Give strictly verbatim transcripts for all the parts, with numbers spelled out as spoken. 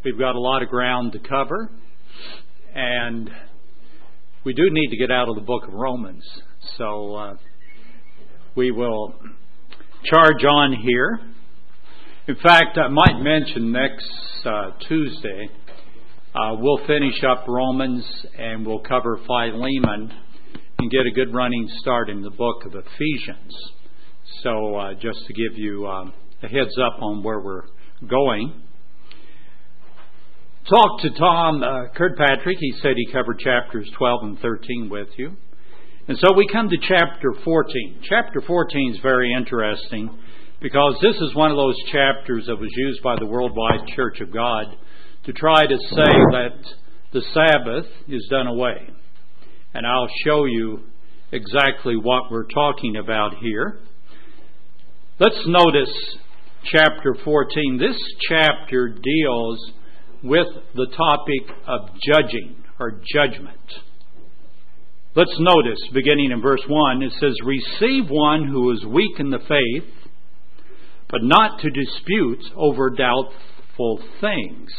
We've got a lot of ground to cover, and we do need to get out of the book of Romans. So uh, we will charge on here. In fact, I might mention next uh, Tuesday, uh, we'll finish up Romans and we'll cover Philemon and get a good running start in the book of Ephesians. So uh, just to give you um, a heads up on where we're going. Talked to Tom uh, Kirkpatrick. He said he covered chapters twelve and thirteen with you. And so we come to chapter fourteen. Chapter fourteen is very interesting because this is one of those chapters that was used by the Worldwide Church of God to try to say that the Sabbath is done away. And I'll show you exactly what we're talking about here. Let's notice chapter fourteen. This chapter deals with the topic of judging or judgment. Let's notice, beginning in verse one, it says, "Receive one who is weak in the faith, but not to dispute over doubtful things."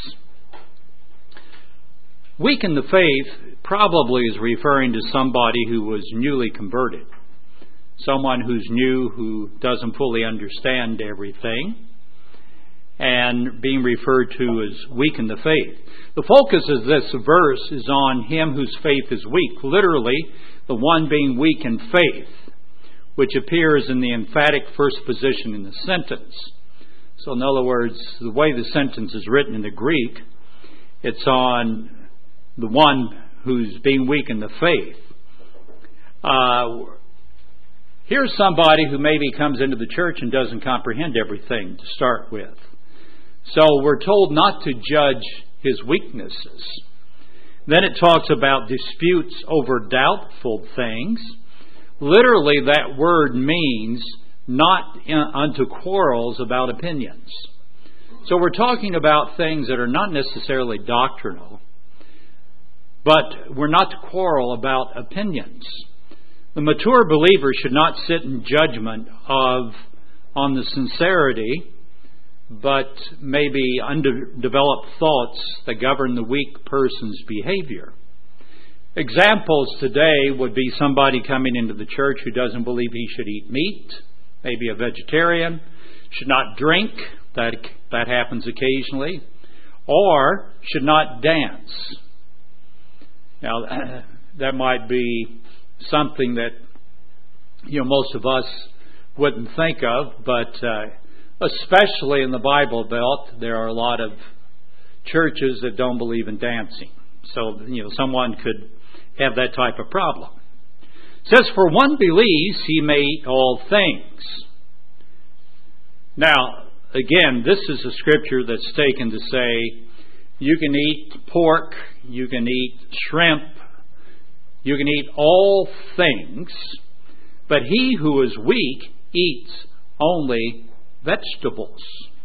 Weak in the faith probably is referring to somebody who was newly converted. Someone who's new, who doesn't fully understand everything, and being referred to as weak in the faith. The focus of this verse is on him whose faith is weak, literally the one being weak in faith, which appears in the emphatic first position in the sentence. So in other words, the way the sentence is written in the Greek, it's on the one who's being weak in the faith. Uh, here's somebody who maybe comes into the church and doesn't comprehend everything to start with. So we're told not to judge his weaknesses. Then it talks about disputes over doubtful things. Literally, that word means not unto quarrels about opinions. So we're talking about things that are not necessarily doctrinal, but we're not to quarrel about opinions. The mature believer should not sit in judgment of on the sincerity, but maybe underdeveloped thoughts that govern the weak person's behavior. Examples today would be somebody coming into the church who doesn't believe he should eat meat, maybe a vegetarian, should not drink, that that happens occasionally, or should not dance. Now, that might be something that, you know, most of us wouldn't think of, but uh, especially in the Bible Belt, there are a lot of churches that don't believe in dancing. So, you know, someone could have that type of problem. It says, "For one believes he may eat all things." Now, again, this is a scripture that's taken to say you can eat pork, you can eat shrimp, you can eat all things, but he who is weak eats only vegetables.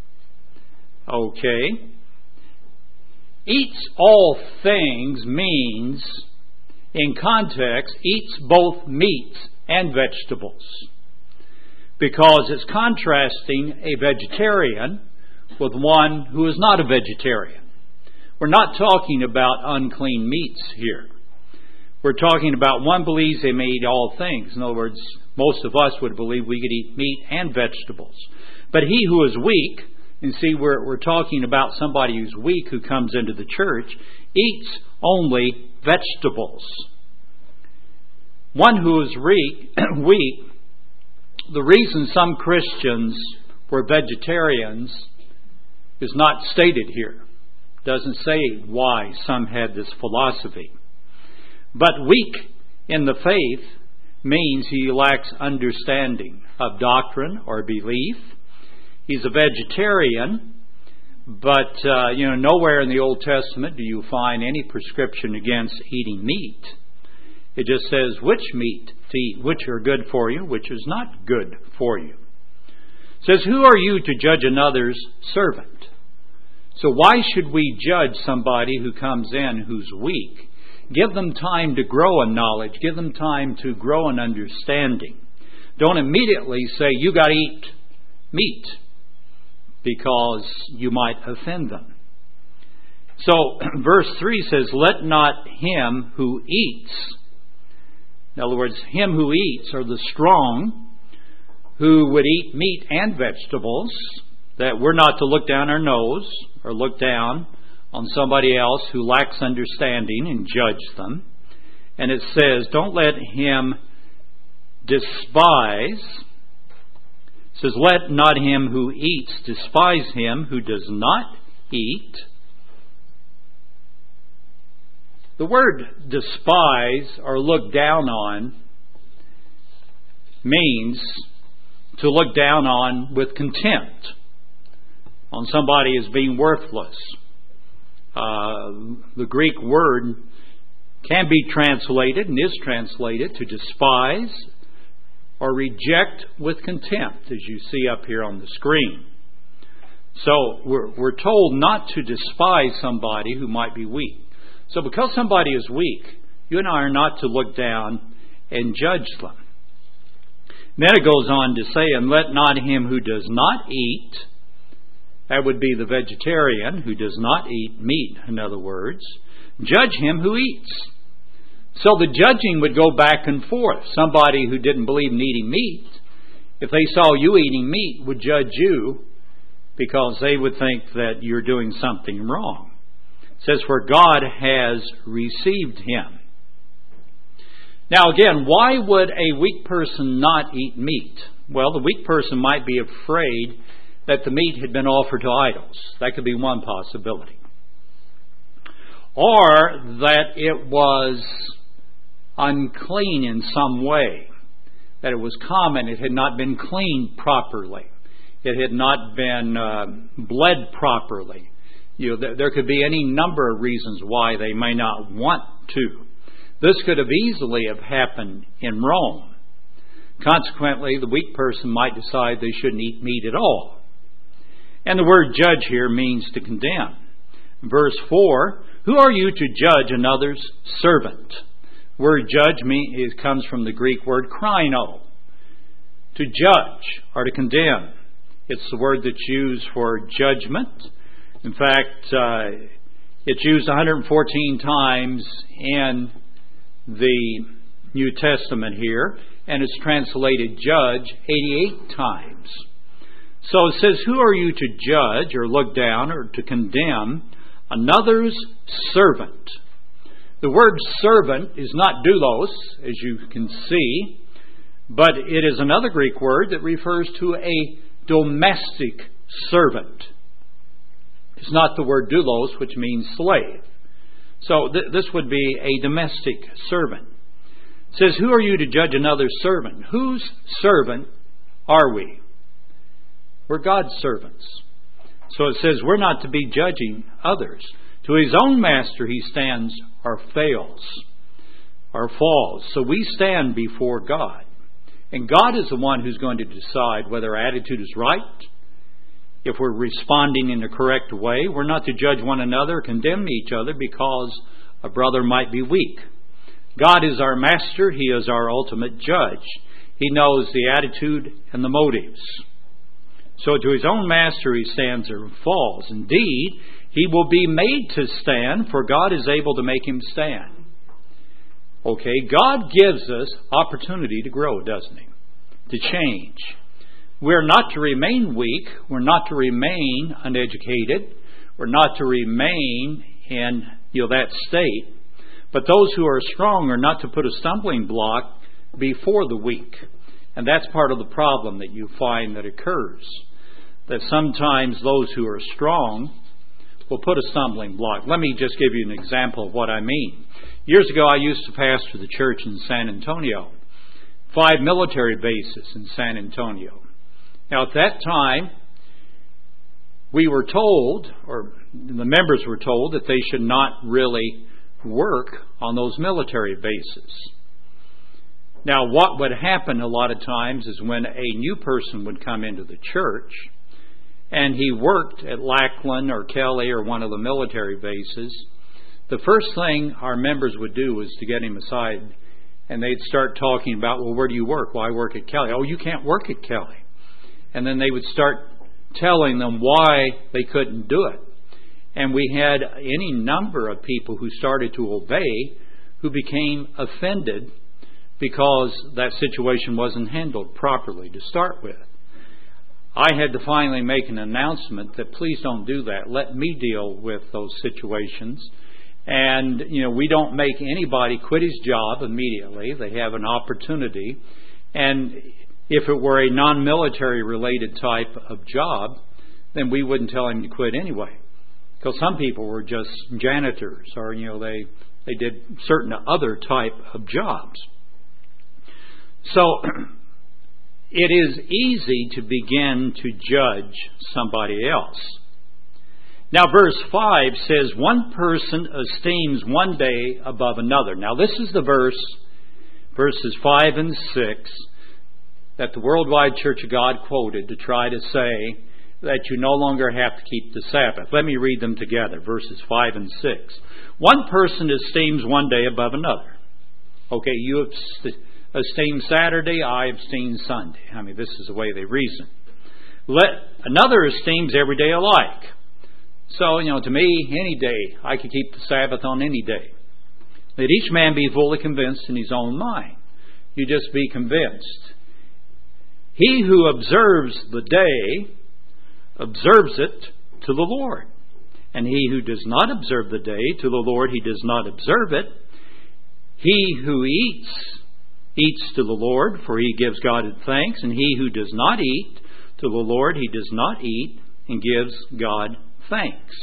Okay. Eats all things means, in context, eats both meat and vegetables. Because it's contrasting a vegetarian with one who is not a vegetarian. We're not talking about unclean meats here. We're talking about one believes they may eat all things. In other words, most of us would believe we could eat meat and vegetables. But he who is weak, and see, we're, we're talking about somebody who's weak who comes into the church, eats only vegetables. One who is weak, weak, the reason some Christians were vegetarians is not stated here. It doesn't say why some had this philosophy. But weak in the faith means he lacks understanding of doctrine or belief. He's a vegetarian, but uh, you know, nowhere in the Old Testament do you find any prescription against eating meat. It just says which meat to eat, which are good for you, which is not good for you. It says, "Who are you to judge another's servant?" So why should we judge somebody who comes in who's weak? Give them time to grow in knowledge. Give them time to grow in understanding. Don't immediately say, "You got to eat meat," because you might offend them. So verse three says, let not him who eats, in other words, him who eats, or the strong, who would eat meat and vegetables, that we're not to look down our nose or look down on somebody else who lacks understanding and judge them. And it says, don't let him despise. It says, let not him who eats despise him who does not eat. The word despise or look down on means to look down on with contempt, on somebody as being worthless. Uh, the Greek word can be translated and is translated to despise or reject with contempt, as you see up here on the screen. So we're, we're told not to despise somebody who might be weak. So because somebody is weak, you and I are not to look down and judge them. Then it goes on to say, and let not him who does not eat, that would be the vegetarian who does not eat meat, in other words, judge him who eats. So the judging would go back and forth. Somebody who didn't believe in eating meat, if they saw you eating meat, would judge you because they would think that you're doing something wrong. It says, for God has received him. Now again, why would a weak person not eat meat? Well, the weak person might be afraid that the meat had been offered to idols. That could be one possibility. Or that it was unclean in some way. That it was common, it had not been cleaned properly. It had not been uh, bled properly. You know, th- there could be any number of reasons why they may not want to. This could have easily have happened in Rome. Consequently, the weak person might decide they shouldn't eat meat at all. And the word judge here means to condemn. Verse four, who are you to judge another's servant? The word judge mean, it comes from the Greek word krino, to judge or to condemn. It's the word that's used for judgment. In fact, uh, it's used one hundred fourteen times in the New Testament here, and it's translated judge eighty-eight times. So it says, who are you to judge or look down or to condemn another's servant? The word servant is not doulos, as you can see, but it is another Greek word that refers to a domestic servant. It's not the word doulos, which means slave. So th- this would be a domestic servant. It says, who are you to judge another servant? Whose servant are we? We're God's servants. So it says we're not to be judging others. To his own master he stands or fails or falls. So we stand before God. And God is the one who's going to decide whether our attitude is right, if we're responding in the correct way. We're not to judge one another, condemn each other because a brother might be weak. God is our master. He is our ultimate judge. He knows the attitude and the motives. So to his own master he stands or falls. Indeed, he will be made to stand, for God is able to make him stand. Okay, God gives us opportunity to grow, doesn't he? To change. We're not to remain weak. We're not to remain uneducated. We're not to remain in you know that state. But those who are strong are not to put a stumbling block before the weak. And that's part of the problem that you find that occurs. That sometimes those who are strong will put a stumbling block. Let me just give you an example of what I mean. Years ago, I used to pastor the church in San Antonio. Five military bases in San Antonio. Now, at that time, we were told, or the members were told, that they should not really work on those military bases. Now, what would happen a lot of times is when a new person would come into the church, and he worked at Lackland or Kelly or one of the military bases, the first thing our members would do was to get him aside, and they'd start talking about, well, where do you work? Well, I work at Kelly. Oh, you can't work at Kelly. And then they would start telling them why they couldn't do it. And we had any number of people who started to obey who became offended because that situation wasn't handled properly to start with. I had to finally make an announcement that please don't do that. Let me deal with those situations. And, you know, we don't make anybody quit his job immediately. They have an opportunity. And if it were a non-military related type of job, then we wouldn't tell him to quit anyway. Because some people were just janitors or, you know, they, they did certain other type of jobs. So it is easy to begin to judge somebody else. Now, verse five says, one person esteems one day above another. Now, this is the verse, verses five and six, that the Worldwide Church of God quoted to try to say that you no longer have to keep the Sabbath. Let me read them together, verses five and six. One person esteems one day above another. Okay, you esteem Saturday, I esteem Sunday. I mean, this is the way they reason. Let another esteems every day alike. So, you know, to me, any day, I could keep the Sabbath on any day. Let each man be fully convinced in his own mind. You just be convinced. He who observes the day observes it to the Lord. And he who does not observe the day to the Lord, he does not observe it. He who eats, eats to the Lord, for he gives God thanks. And he who does not eat to the Lord, he does not eat and gives God thanks.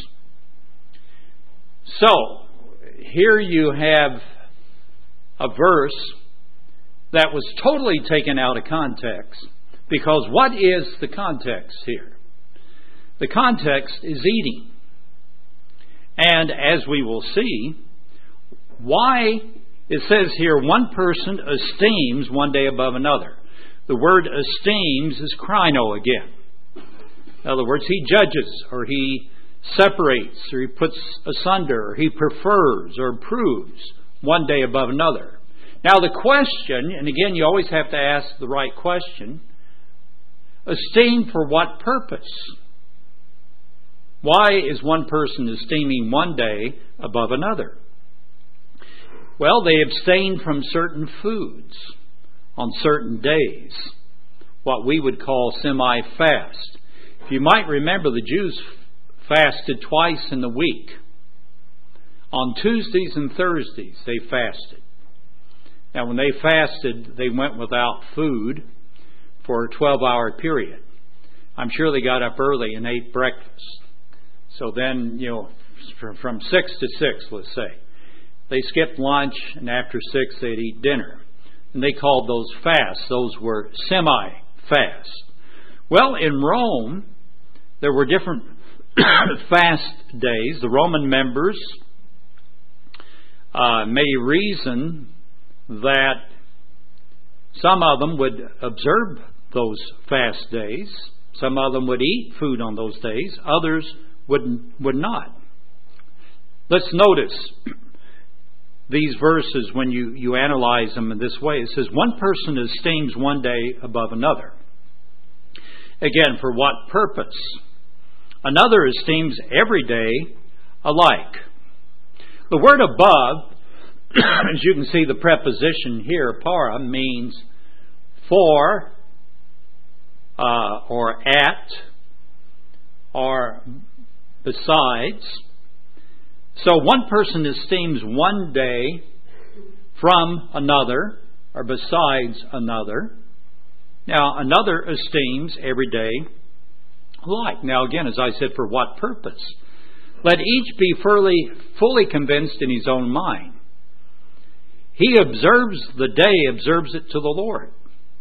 So, here you have a verse that was totally taken out of context. Because what is the context here? The context is eating. And as we will see, why it says here one person esteems one day above another. The word esteems is krino again. In other words, he judges or he separates or he puts asunder or he prefers or approves one day above another. Now the question, and again you always have to ask the right question, esteem for what purpose? Why is one person esteeming one day above another? Well, they abstain from certain foods on certain days, what we would call semi-fast. If you might remember, the Jews fasted twice in the week. On Tuesdays and Thursdays, they fasted. Now, when they fasted, they went without food for a twelve-hour period. I'm sure they got up early and ate breakfast. So then, you know, from six to six, let's say, they skipped lunch, and after six, they'd eat dinner. And they called those fasts. Those were semi-fast. Well, in Rome, there were different fast days. The Roman members uh, may reason that some of them would observe those fast days. Some of them would eat food on those days. Others would, would not. Let's notice these verses when you, you analyze them in this way. It says, one person esteems one day above another. Again, for what purpose? Another esteems every day alike. The word above, as you can see the preposition here, para, means for, uh, or at, or besides. So one person esteems one day from another, or besides another. Now, another esteems every day alike. Now, again, as I said, for what purpose? Let each be fully, fully convinced in his own mind. He observes the day, observes it to the Lord.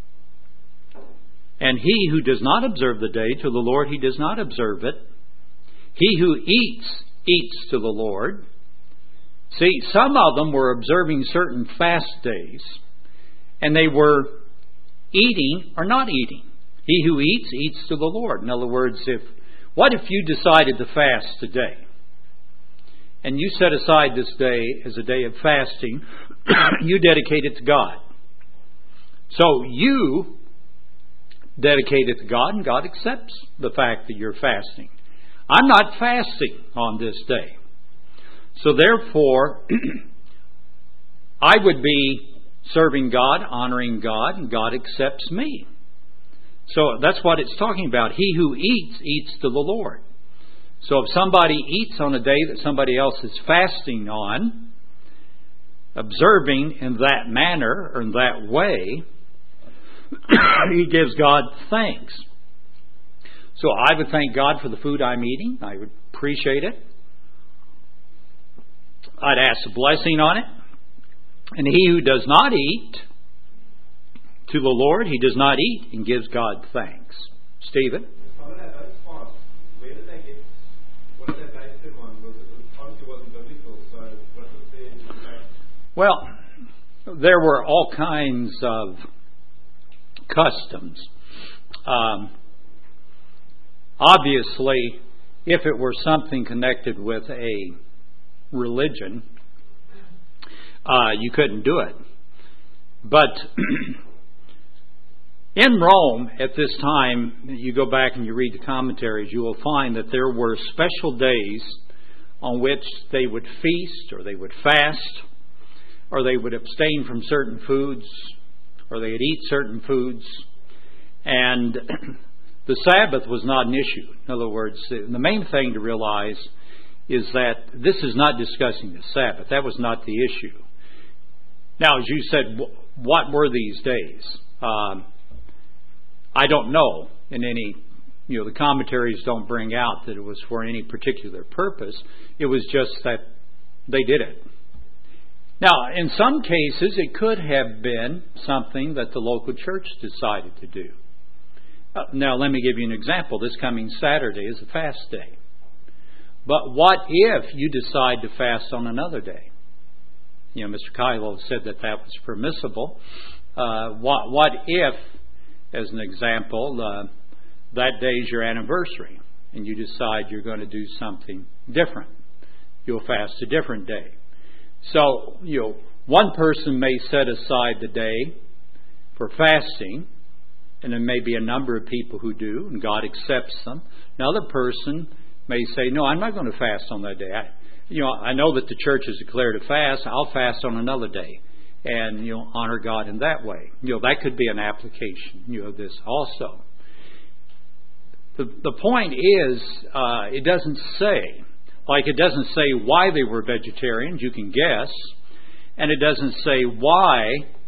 And he who does not observe the day to the Lord, he does not observe it. He who eats, eats to the Lord. See, some of them were observing certain fast days, and they were eating or not eating. He who eats, eats to the Lord. In other words, if what if you decided to fast today? And you set aside this day as a day of fasting, you dedicate it to God. So you dedicate it to God, and God accepts the fact that you're fasting. I'm not fasting on this day. So therefore, I would be serving God, honoring God, and God accepts me. So that's what it's talking about. He who eats, eats to the Lord. So if somebody eats on a day that somebody else is fasting on, observing in that manner or in that way, he gives God thanks. So I would thank God for the food I'm eating. I would appreciate it. I'd ask a blessing on it. And he who does not eat to the Lord, he does not eat and gives God thanks. Stephen? Some of that those fasts, where did they get, what did they base them on? Was it, obviously wasn't biblical, so what was their impact? Well, there were all kinds of customs. Um, obviously, if it were something connected with a religion, uh, you couldn't do it. But in Rome, at this time, you go back and you read the commentaries, you will find that there were special days on which they would feast, or they would fast, or they would abstain from certain foods, or they'd eat certain foods. And the Sabbath was not an issue. In other words, the main thing to realize is that this is not discussing the Sabbath. That was not the issue. Now, as you said, what were these days? Um, I don't know. In any, you know, the commentaries don't bring out that it was for any particular purpose. It was just that they did it. Now, in some cases, it could have been something that the local church decided to do. Uh, now, let me give you an example. This coming Saturday is a fast day. But what if you decide to fast on another day? You know, Mister Kylo said that that was permissible. Uh, what, what if, as an example, uh, that day is your anniversary and you decide you're going to do something different? You'll fast a different day. So, you know, one person may set aside the day for fasting, and there may be a number of people who do, and God accepts them. Another person may say, no, I'm not going to fast on that day. I, you know, I know that the church has declared a fast. I'll fast on another day and, you know, honor God in that way. You know, that could be an application, you know, of this also. The, the point is, uh, it doesn't say, like it doesn't say why they were vegetarians. You can guess. And it doesn't say why,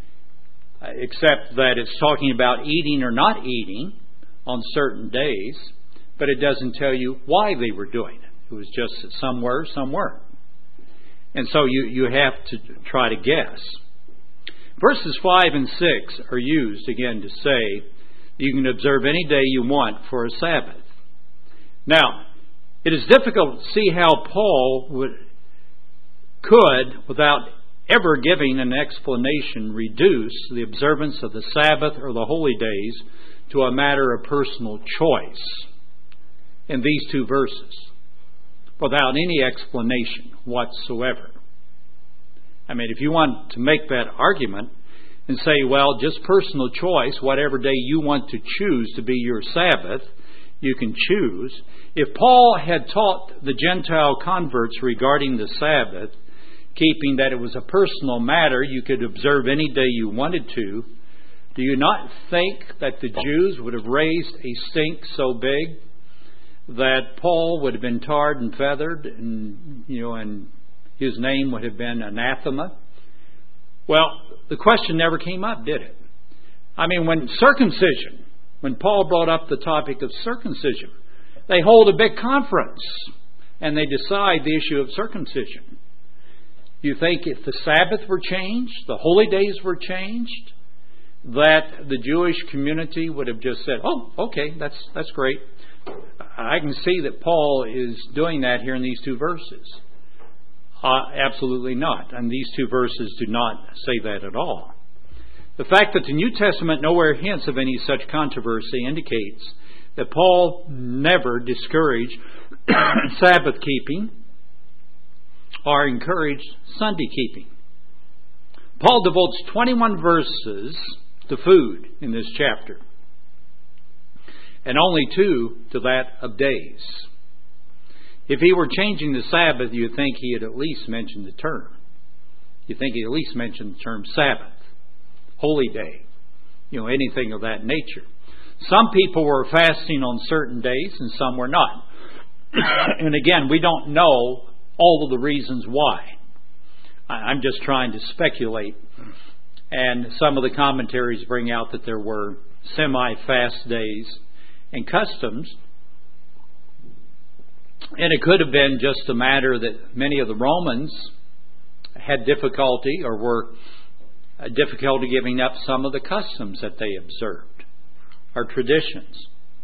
except that it's talking about eating or not eating on certain days. But it doesn't tell you why they were doing it. It was just that some were, some weren't. And so you, you have to try to guess. Verses five and six are used again to say you can observe any day you want for a Sabbath. Now, it is difficult to see how Paul would, could, without ever giving an explanation, reduce the observance of the Sabbath or the holy days to a matter of personal choice in these two verses, without any explanation whatsoever. I mean, if you want to make that argument and say, well, just personal choice, whatever day you want to choose to be your Sabbath, you can choose. If Paul had taught the Gentile converts regarding the Sabbath, keeping that it was a personal matter, you could observe any day you wanted to, do you not think that the Jews would have raised a stink so big that Paul would have been tarred and feathered, and you know, and his name would have been anathema? Well, the question never came up, did it? I mean, when circumcision, when Paul brought up the topic of circumcision, they hold a big conference and they decide the issue of circumcision. You think if the Sabbath were changed, the holy days were changed, that the Jewish community would have just said, oh, okay, that's that's great. I can see that Paul is doing that here in these two verses. Uh, absolutely not. And these two verses do not say that at all. The fact that the New Testament nowhere hints of any such controversy indicates that Paul never discouraged Sabbath keeping or encouraged Sunday keeping. Paul devotes twenty-one verses to food in this chapter, and only two to that of days. If he were changing the Sabbath, you'd think he had at least mentioned the term. You'd think he at least mentioned the term Sabbath, holy day, you know, anything of that nature. Some people were fasting on certain days and some were not. And again, we don't know all of the reasons why. I'm just trying to speculate. And some of the commentaries bring out that there were semi-fast days and customs. And it could have been just a matter that many of the Romans had difficulty or were uh, difficulty giving up some of the customs that they observed, or traditions.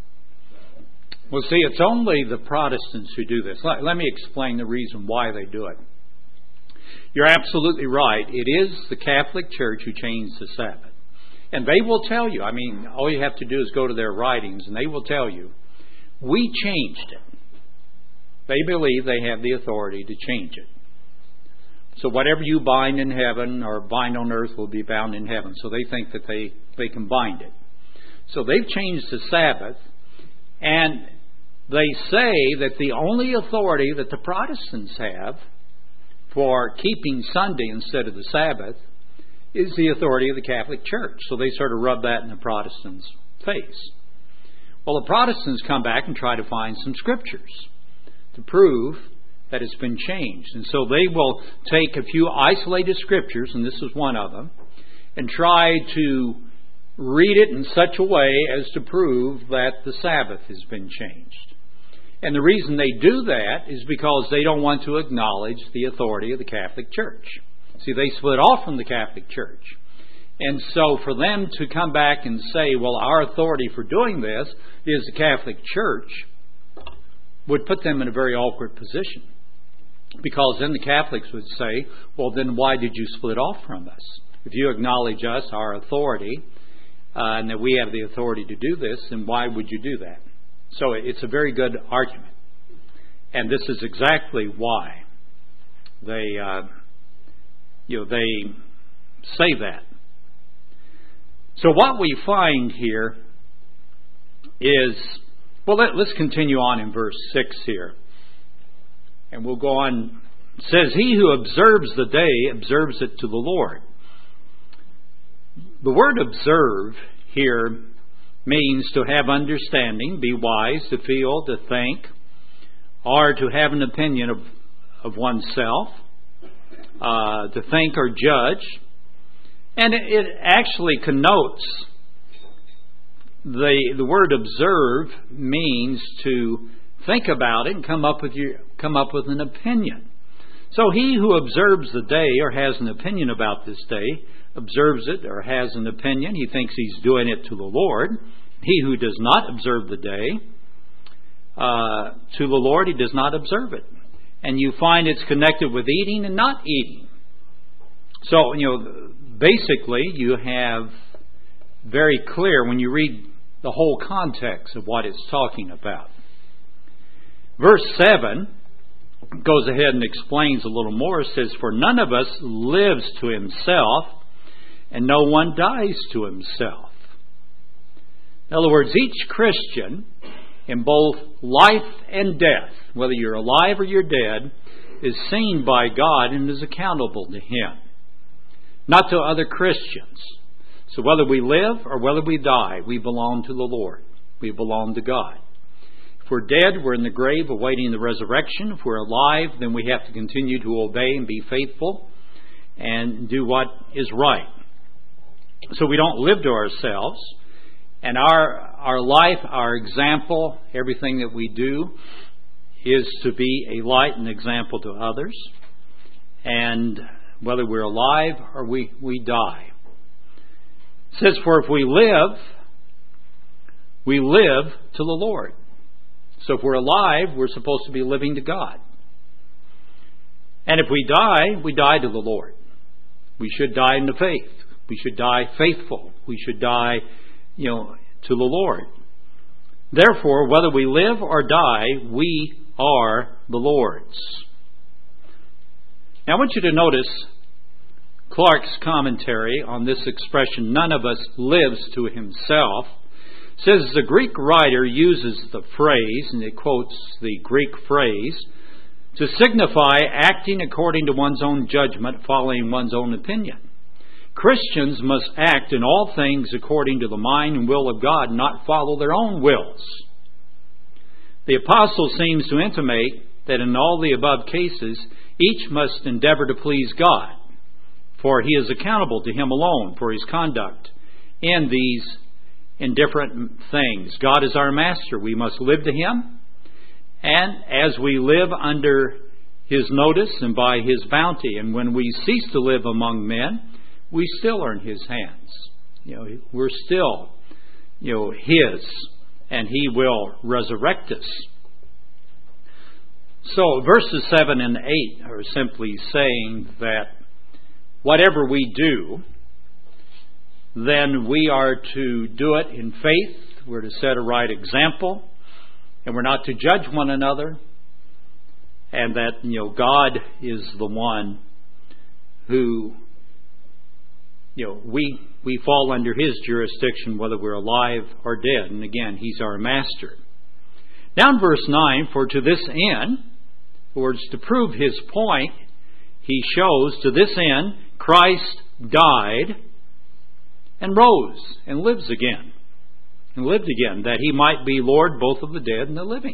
Well, see, it's only the Protestants who do this. Let, let me explain the reason why they do it. You're absolutely right. It is the Catholic Church who changed the Sabbath. And they will tell you, I mean, all you have to do is go to their writings and they will tell you, we changed it. They believe they have the authority to change it. So whatever you bind in heaven or bind on earth will be bound in heaven. So they think that they, they can bind it. So they've changed the Sabbath, and they say that the only authority that the Protestants have for keeping Sunday instead of the Sabbath is the authority of the Catholic Church. So they sort of rub that in the Protestants' face. Well, the Protestants come back and try to find some scriptures to prove that it's been changed. And so they will take a few isolated scriptures, and this is one of them, and try to read it in such a way as to prove that the Sabbath has been changed. And the reason they do that is because they don't want to acknowledge the authority of the Catholic Church. See, they split off from the Catholic Church. And so for them to come back and say, well, our authority for doing this is the Catholic Church, would put them in a very awkward position. Because then the Catholics would say, well, then why did you split off from us? If you acknowledge us, our authority, uh, and that we have the authority to do this, then why would you do that? So it's a very good argument. And this is exactly why they, uh, you know, they say that. So what we find here is, well, let, let's continue on in verse six here. And we'll go on. It says, he who observes the day observes it to the Lord. The word observe here means to have understanding, be wise, to feel, to think, or to have an opinion of, of oneself, uh, to think or judge. And it, it actually connotes, the, the word observe means to think about it and come up with your, come up with an opinion. So he who observes the day or has an opinion about this day, observes it or has an opinion, he thinks he's doing it to the Lord. He who does not observe the day, uh, to the Lord, he does not observe it. And you find it's connected with eating and not eating. So, you know, basically you have very clear when you read the whole context of what it's talking about. Verse seven goes ahead and explains a little more. It says, for none of us lives to himself, and no one dies to himself. In other words, each Christian, in both life and death, whether you're alive or you're dead, is seen by God and is accountable to Him, not to other Christians. So whether we live or whether we die, we belong to the Lord. We belong to God. If we're dead, we're in the grave awaiting the resurrection. If we're alive, then we have to continue to obey and be faithful and do what is right. So we don't live to ourselves. And our our life, our example, everything that we do is to be a light and example to others. And whether we're alive or we, we die. It says, for if we live, we live to the Lord. So if we're alive, we're supposed to be living to God. And if we die, we die to the Lord. We should die in the faith. We should die faithful. We should die, you know, to the Lord. Therefore, whether we live or die, we are the Lord's. Now I want you to notice Clark's commentary on this expression, none of us lives to himself, It says the Greek writer uses the phrase, and it quotes the Greek phrase, to signify acting according to one's own judgment, following one's own opinion. Christians must act in all things according to the mind and will of God, not follow their own wills. The apostle seems to intimate that in all the above cases, each must endeavor to please God, for he is accountable to him alone for his conduct in these indifferent things. God is our master. We must live to him, and as we live under his notice and by his bounty, and when we cease to live among men, we still are in his hands. You know, we're still, you know, his, and he will resurrect us. So verses seven and eight are simply saying that whatever we do, then we are to do it in faith. We're to set a right example, and we're not to judge one another, and that, you know, God is the one who, you know, we we fall under his jurisdiction whether we're alive or dead. And again, he's our master. Now in verse nine, for to this end, or to prove his point, he shows, to this end, Christ died and rose and lives again. And lived again, that he might be Lord both of the dead and the living.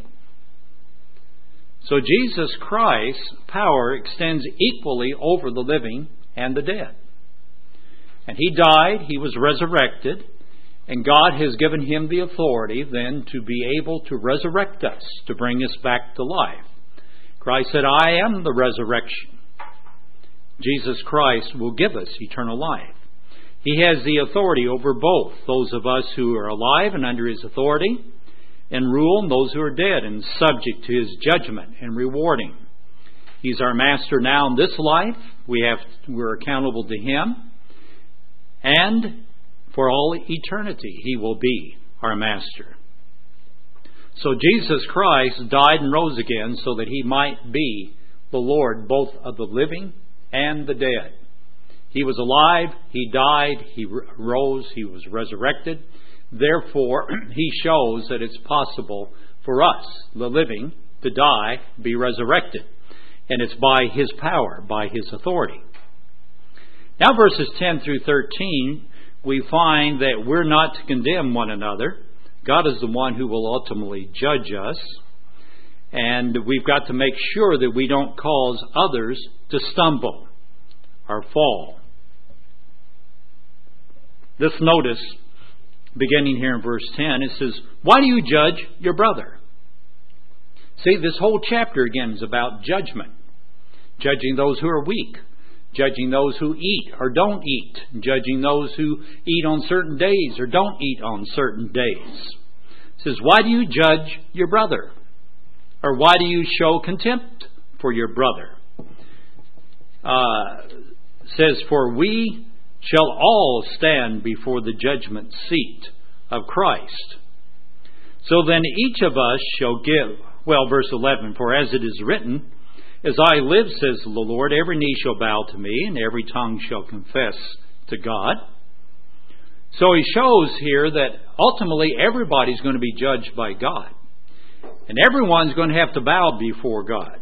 So Jesus Christ's power extends equally over the living and the dead. And he died, he was resurrected, and God has given him the authority then to be able to resurrect us, to bring us back to life. Christ said, I am the resurrection. Jesus Christ will give us eternal life. He has the authority over both, those of us who are alive and under his authority, and rule, and those who are dead and subject to his judgment and rewarding. He's our master now in this life. We have, we're accountable to him. And for all eternity, he will be our master. So Jesus Christ died and rose again so that he might be the Lord both of the living and the dead. He was alive, he died, he rose, he was resurrected. Therefore, he shows that it's possible for us, the living, to die, be resurrected. And it's by his power, by his authority. Now verses ten through thirteen, we find that we're not to condemn one another. God is the one who will ultimately judge us. And we've got to make sure that we don't cause others to stumble or fall. This notice, beginning here in verse ten, it says, why do you judge your brother? See, this whole chapter again is about judgment. Judging those who are weak. Judging those who eat or don't eat. Judging those who eat on certain days or don't eat on certain days. It says, why do you judge your brother? Or why do you show contempt for your brother? Uh, it says, for we shall all stand before the judgment seat of Christ. So then each of us shall give, well, verse eleven, for as it is written, as I live, says the Lord, every knee shall bow to me, and every tongue shall confess to God. So he shows here that ultimately everybody's going to be judged by God. And everyone's going to have to bow before God.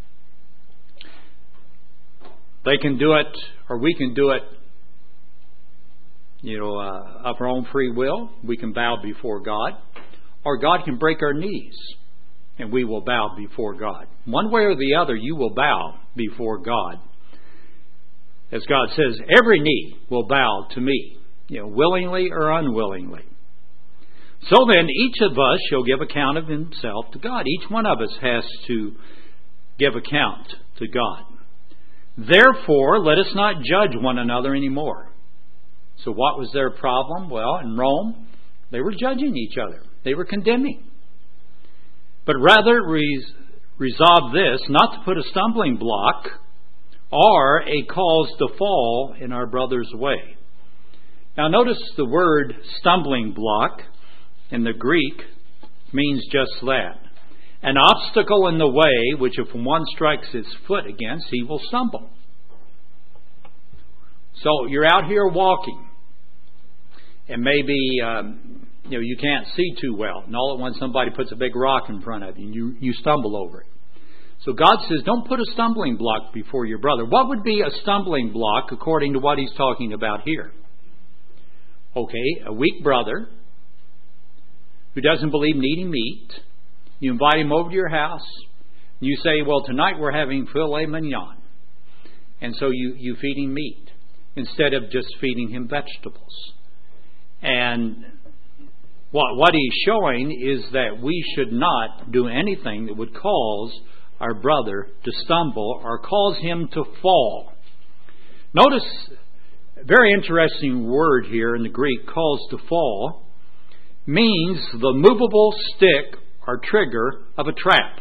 They can do it, or we can do it, you know, uh, of our own free will. We can bow before God. Or God can break our knees, and we will bow before God. One way or the other, you will bow before God. As God says, every knee will bow to me, you know, willingly or unwillingly. So then, each of us shall give account of himself to God. Each one of us has to give account to God. Therefore, let us not judge one another anymore. So what was their problem? Well, in Rome, they were judging each other. They were condemning. But rather res- resolve this, not to put a stumbling block or a cause to fall in our brother's way. Now notice the word stumbling block in the Greek means just that. An obstacle in the way, which if one strikes his foot against, he will stumble. So you're out here walking, and maybe um, you know, you can't see too well. And all at once somebody puts a big rock in front of you and you, you stumble over it. So God says, don't put a stumbling block before your brother. What would be a stumbling block according to what he's talking about here? Okay, a weak brother who doesn't believe in eating meat. You invite him over to your house. And you say, well, tonight we're having filet mignon. And so you, you feed him meat instead of just feeding him vegetables. And what, what he's showing is that we should not do anything that would cause our brother to stumble or cause him to fall. Notice, a very interesting word here in the Greek, cause to fall, means the movable stick or trigger of a trap.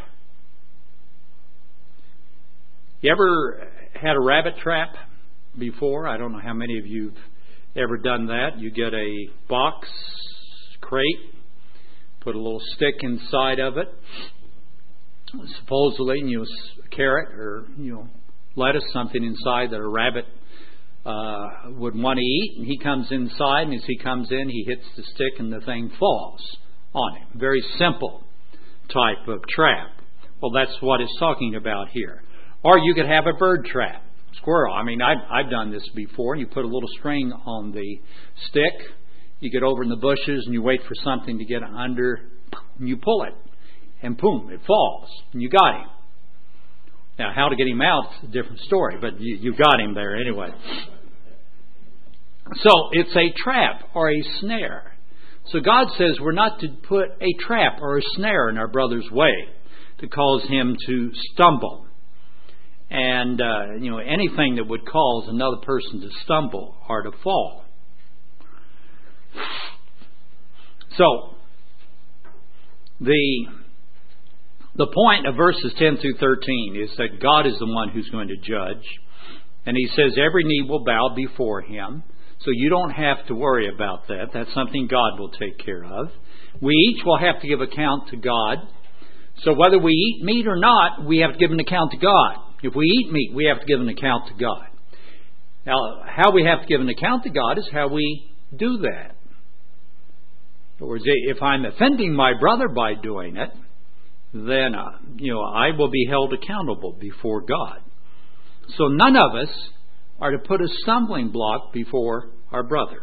You ever had a rabbit trap before? I don't know how many of you have ever done that. You get a box, crate, put a little stick inside of it, supposedly, you know, a carrot or, you know, lettuce, something inside that a rabbit uh, would want to eat. And he comes inside, and as he comes in, he hits the stick and the thing falls on him. Very simple type of trap. Well, that's what it's talking about here. Or you could have a bird trap. Squirrel. I mean, I've, I've done this before. You put a little string on the stick. You get over in the bushes and you wait for something to get under. And you pull it. And boom, it falls. And you got him. Now, how to get him out is a different story. But you, you got him there anyway. So, it's a trap or a snare. So God says we're not to put a trap or a snare in our brother's way to cause him to stumble. And, uh, you know, anything that would cause another person to stumble or to fall. So, the, the point of verses ten through thirteen is that God is the one who's going to judge. And He says every knee will bow before Him. So you don't have to worry about that. That's something God will take care of. We each will have to give account to God. So whether we eat meat or not, we have to give an account to God. If we eat meat, we have to give an account to God. Now, how we have to give an account to God is how we do that. In other words, if I'm offending my brother by doing it, then uh, you know I will be held accountable before God. So none of us are to put a stumbling block before our brother.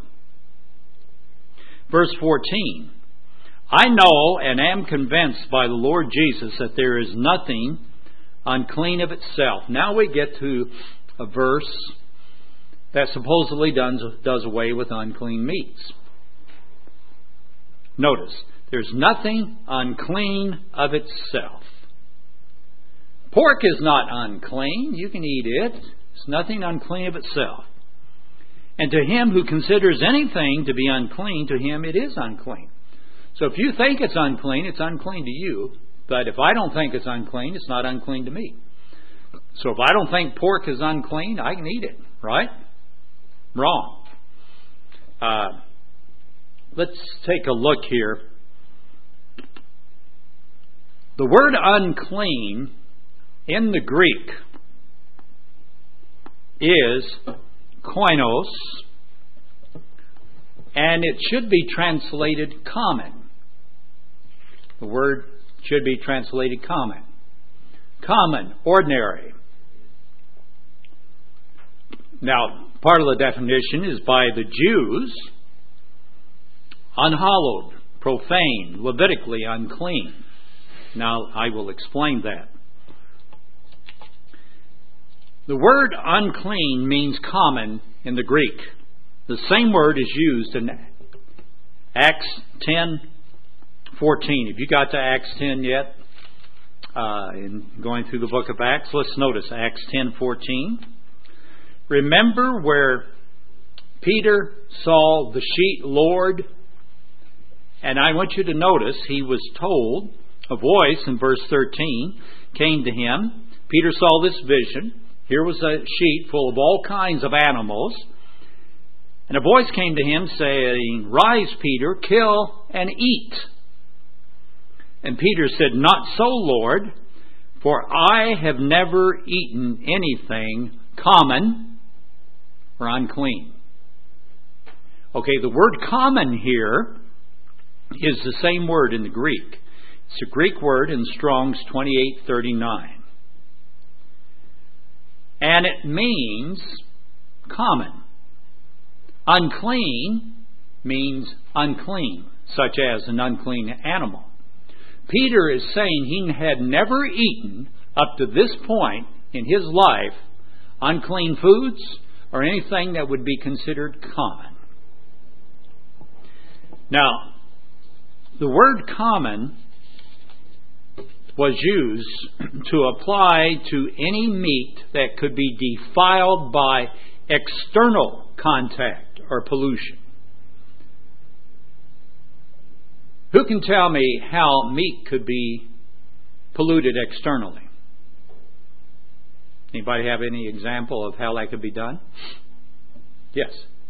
Verse fourteen. I know and am convinced by the Lord Jesus that there is nothing unclean of itself. Now we get to a verse that supposedly does, does away with unclean meats. Notice, there's nothing unclean of itself. Pork is not unclean. You can eat it. It's nothing unclean of itself. And to him who considers anything to be unclean, to him it is unclean. So if you think it's unclean, it's unclean to you. But if I don't think it's unclean, it's not unclean to me. So if I don't think pork is unclean, I can eat it, right? Wrong. Uh, let's take a look here. The word unclean in the Greek is koinos, and it should be translated common. The word should be translated common. Common, ordinary. Now, part of the definition is by the Jews, unhallowed, profane, Levitically unclean. Now, I will explain that. The word unclean means common in the Greek. The same word is used in Acts ten fourteen. Have you got to Acts ten yet? Uh, in going through the book of Acts, let's notice Acts ten fourteen. Remember where Peter saw the sheet Lord? And I want you to notice he was told, a voice in verse thirteen came to him. Peter saw this vision. Here was a sheet full of all kinds of animals. And a voice came to him saying, Rise, Peter, kill and eat. And Peter said, Not so, Lord, for I have never eaten anything common or unclean. Okay, the word common here is the same word in the Greek. It's a Greek word in Strong's twenty-eight thirty-nine. And it means common. Unclean means unclean, such as an unclean animal. Peter is saying he had never eaten up to this point in his life unclean foods or anything that would be considered common. Now, the word common was used to apply to any meat that could be defiled by external contact or pollution. Who can tell me how meat could be polluted externally? Anybody have any example of how that could be done? Yes.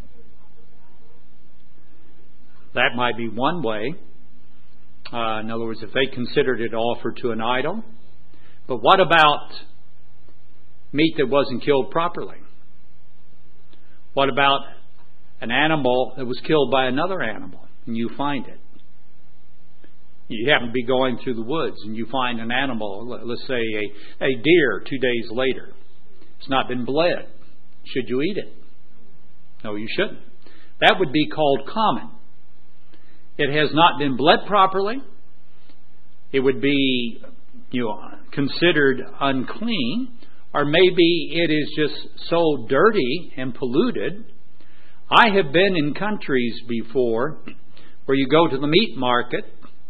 That might be one way. Uh, in other words, if they considered it offered to an idol. But what about meat that wasn't killed properly? What about an animal that was killed by another animal and you find it? You happen to be going through the woods and you find an animal, let's say a, a deer two days later. It's not been bled. Should you eat it? No, you shouldn't. That would be called common. It has not been bled properly. It would be, you know, considered unclean, or maybe it is just so dirty and polluted. I have been in countries before where you go to the meat market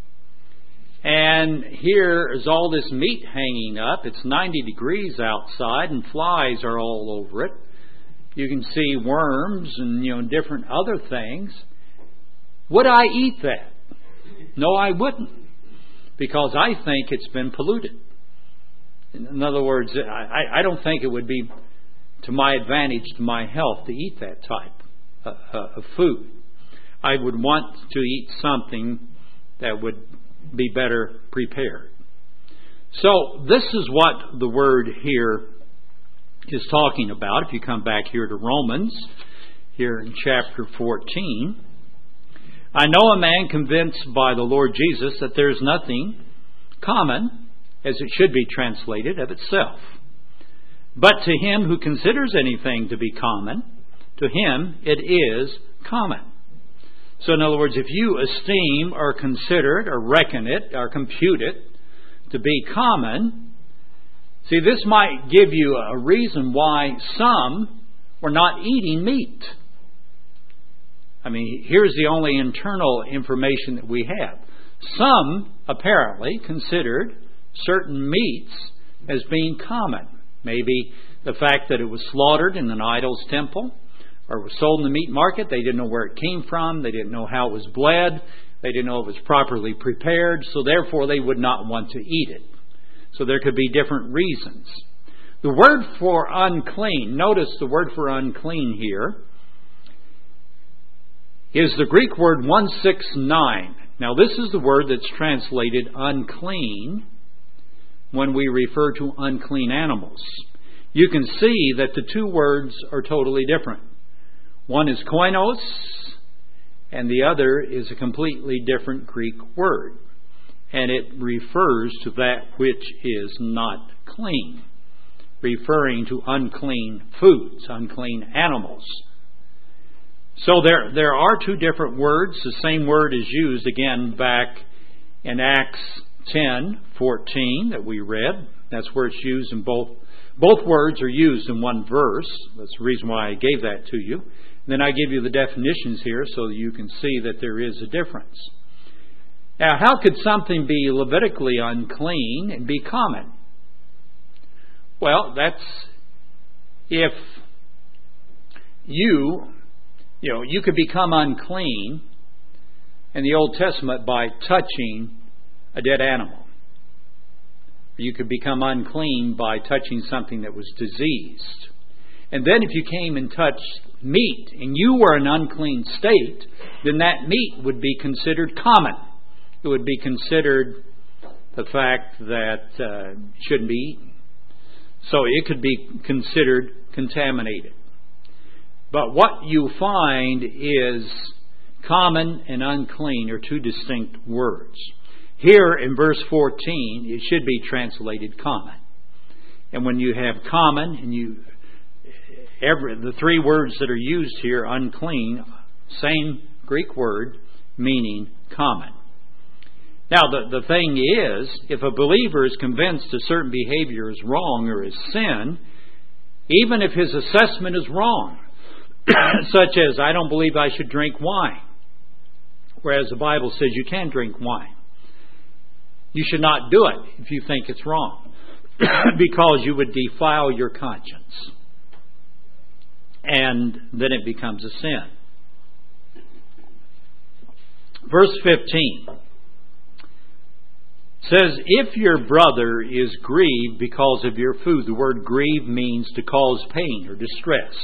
and here is all this meat hanging up. It's ninety degrees outside and flies are all over it. You can see worms and, you know, different other things. Would I eat that? No, I wouldn't, because I think it's been polluted. In other words, I, I don't think it would be to my advantage, to my health, to eat that type of, of food. I would want to eat something that would be better prepared. So this is what the word here is talking about. If you come back here to Romans, here in chapter fourteen, I know a man convinced by the Lord Jesus that there is nothing common, as it should be translated, of itself. But to him who considers anything to be common, to him it is common. So in other words, if you esteem or consider it or reckon it or compute it to be common, see, this might give you a reason why some were not eating meat. I mean, here's the only internal information that we have. Some apparently considered certain meats as being common. Maybe the fact that it was slaughtered in an idol's temple or was sold in the meat market. They didn't know where it came from. They didn't know how it was bled. They didn't know if it was properly prepared. So therefore they would not want to eat it. So there could be different reasons. The word for unclean, notice the word for unclean here, is the Greek word one sixty-nine. Now this is the word that's translated unclean when we refer to unclean animals. You can see that the two words are totally different. One is koinos, and the other is a completely different Greek word. And it refers to that which is not clean, referring to unclean foods, unclean animals. So there, there are two different words. The same word is used again back in Acts ten fourteen that we read. That's where it's used in both. Both words are used in one verse. That's the reason why I gave that to you. And then I give you the definitions here so that you can see that there is a difference. Now, how could something be Levitically unclean and be common? Well, that's if you, you know, you could become unclean in the Old Testament by touching a dead animal. You could become unclean by touching something that was diseased. And then if you came and touched meat and you were in an unclean state, then that meat would be considered common. It would be considered the fact that uh, shouldn't be eaten. So it could be considered contaminated. But what you find is Common and unclean are two distinct words. Here in verse fourteen, it should be translated common. And when you have common, and you every the three words that are used here, unclean, same Greek word, meaning common. Now, the, the thing is, if a believer is convinced a certain behavior is wrong or is sin, even if his assessment is wrong, such as, I don't believe I should drink wine, whereas the Bible says you can drink wine, you should not do it if you think it's wrong, because you would defile your conscience, and then it becomes a sin. Verse fifteen says, if your brother is grieved because of your food. The word grieve means to cause pain or distress.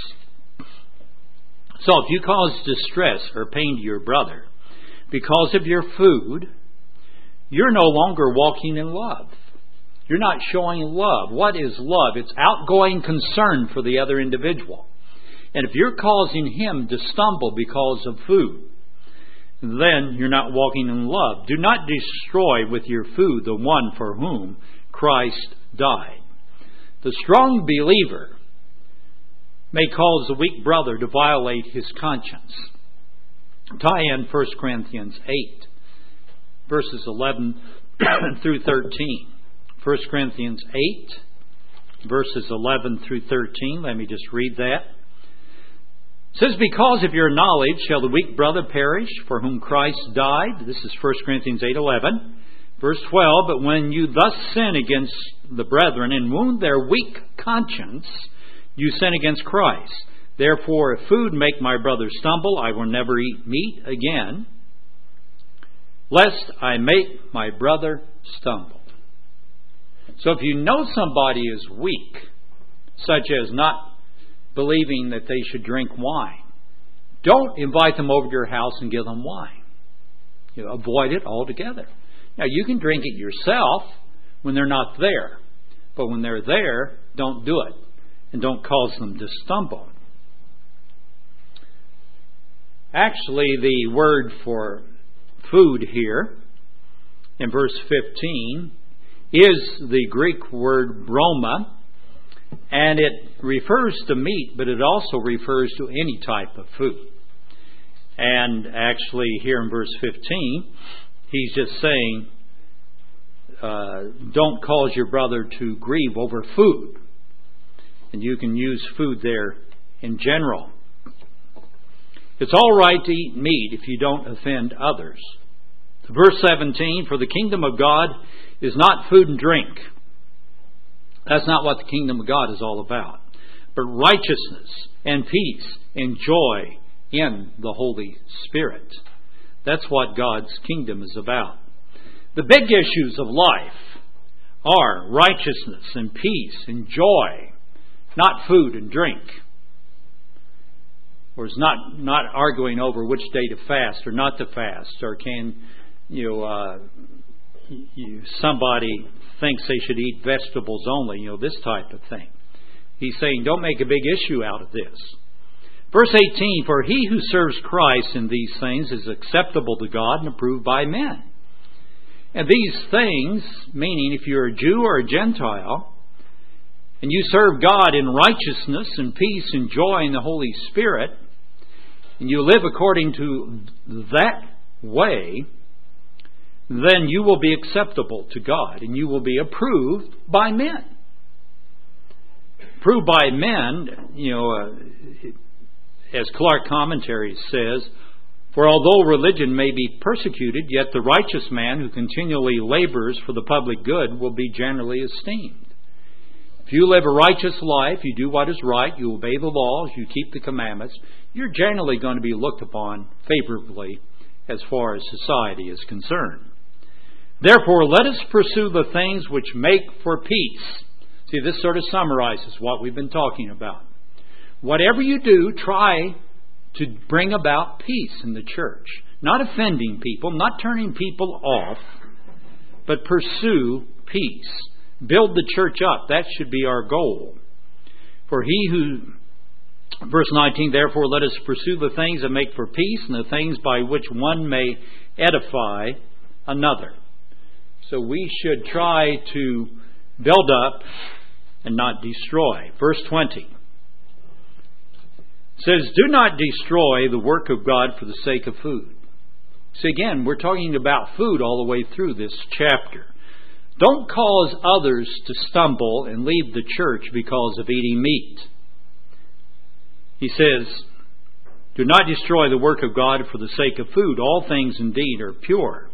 So if you cause distress or pain to your brother because of your food, you're no longer walking in love. You're not showing love. What is love? It's outgoing concern for the other individual. And if you're causing him to stumble because of food, then you're not walking in love. Do not destroy with your food the one for whom Christ died. The strong believer may cause the weak brother to violate his conscience. Tie in First Corinthians eight, verses eleven through thirteen. First Corinthians eight, verses eleven through thirteen. Let me just read that. It says, because of your knowledge shall the weak brother perish for whom Christ died. This is First Corinthians eight eleven. Verse twelve, but when you thus sin against the brethren and wound their weak conscience, you sin against Christ. Therefore, if food make my brother stumble, I will never eat meat again, lest I make my brother stumble. So if you know somebody is weak, such as not believing that they should drink wine, don't invite them over to your house and give them wine. You know, avoid it altogether. Now, you can drink it yourself when they're not there. But when they're there, don't do it. And don't cause them to stumble. Actually, the word for food here in verse fifteen is the Greek word broma. And it refers to meat, but it also refers to any type of food. And actually, here in verse fifteen, he's just saying, uh, don't cause your brother to grieve over food. And you can use food there in general. It's all right to eat meat if you don't offend others. Verse seventeen, for the kingdom of God is not food and drink. That's not what the kingdom of God is all about. But righteousness and peace and joy in the Holy Spirit. That's what God's kingdom is about. The big issues of life are righteousness and peace and joy, not food and drink. Or it's not, not arguing over which day to fast or not to fast, or can you know uh, you, somebody thinks they should eat vegetables only, you know, this type of thing. He's saying, don't make a big issue out of this. Verse eighteen, for he who serves Christ in these things is acceptable to God and approved by men. And these things, meaning if you're a Jew or a Gentile, and you serve God in righteousness and peace and joy in the Holy Spirit, and you live according to that way, then you will be acceptable to God and you will be approved by men. Approved by men, you know, uh, as Clark Commentary says, for although religion may be persecuted, yet the righteous man who continually labors for the public good will be generally esteemed. If you live a righteous life, you do what is right, you obey the laws, you keep the commandments, you're generally going to be looked upon favorably as far as society is concerned. Therefore, let us pursue the things which make for peace. See, this sort of summarizes what we've been talking about. Whatever you do, try to bring about peace in the church. Not offending people, not turning people off, but pursue peace. Build the church up. That should be our goal. For he who Verse nineteen, therefore let us pursue the things that make for peace and the things by which one may edify another. So we should try to build up and not destroy. Verse twenty says, do not destroy the work of God for the sake of food. See, again, we're talking about food all the way through this chapter. Don't cause others to stumble and leave the church because of eating meat. He says, do not destroy the work of God for the sake of food. All things indeed are pure.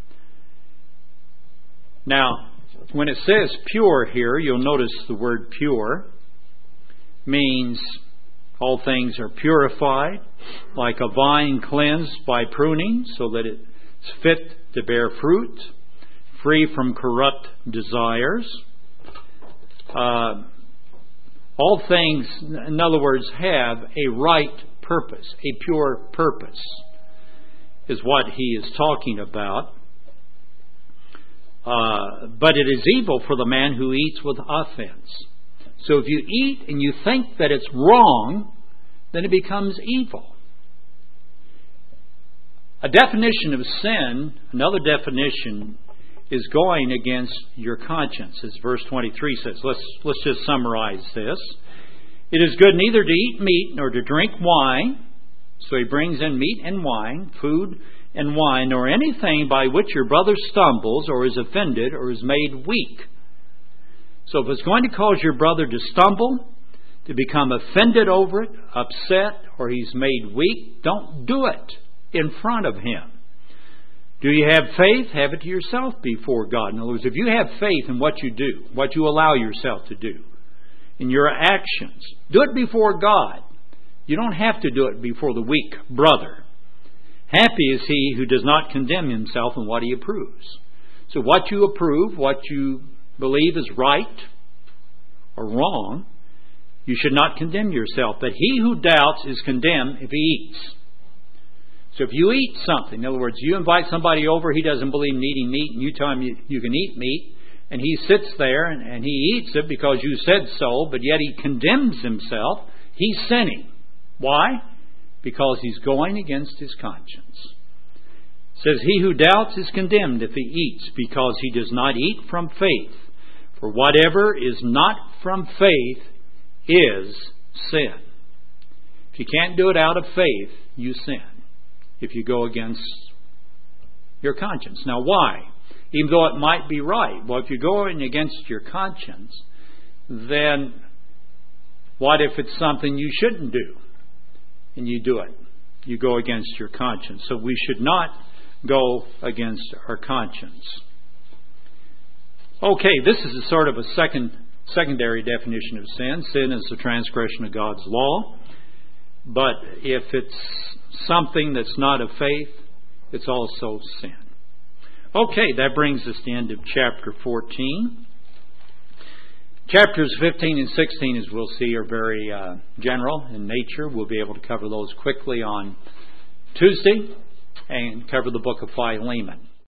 Now, when it says pure here, you'll notice the word pure means all things are purified, like a vine cleansed by pruning, so that it's fit to bear fruit, free from corrupt desires. Uh, all things, in other words, have a right purpose, a pure purpose, is what he is talking about. Uh, but it is evil for the man who eats with offense. So if you eat and you think that it's wrong, then it becomes evil. A definition of sin, another definition, is going against your conscience, as verse twenty-three says. Let's, let's just summarize this. It is good neither to eat meat nor to drink wine. So he brings in meat and wine, food and wine, nor anything by which your brother stumbles or is offended or is made weak. So if it's going to cause your brother to stumble, to become offended over it, upset, or he's made weak, don't do it in front of him. Do you have faith? Have it to yourself before God. In other words, if you have faith in what you do, what you allow yourself to do, in your actions, do it before God. You don't have to do it before the weak brother. Happy is he who does not condemn himself in what he approves. So what you approve, what you believe is right or wrong, you should not condemn yourself. But he who doubts is condemned if he eats. So if you eat something, in other words, you invite somebody over, he doesn't believe in eating meat, and you tell him you, you can eat meat, and he sits there and, and he eats it because you said so, but yet he condemns himself, he's sinning. Why? Because he's going against his conscience. It says, he who doubts is condemned if he eats, because he does not eat from faith. For whatever is not from faith is sin. If you can't do it out of faith, you sin. If you go against your conscience. Now why? Even though it might be right. Well, if you're going against your conscience, then what if it's something you shouldn't do? And you do it. You go against your conscience. So we should not go against our conscience. Okay, this is a sort of a second secondary definition of sin. Sin is the transgression of God's law. But if it's something that's not of faith, it's also sin. Okay, that brings us to the end of chapter fourteen. Chapters fifteen and sixteen, as we'll see, are very uh, general in nature. We'll be able to cover those quickly on Tuesday and cover the book of Philemon.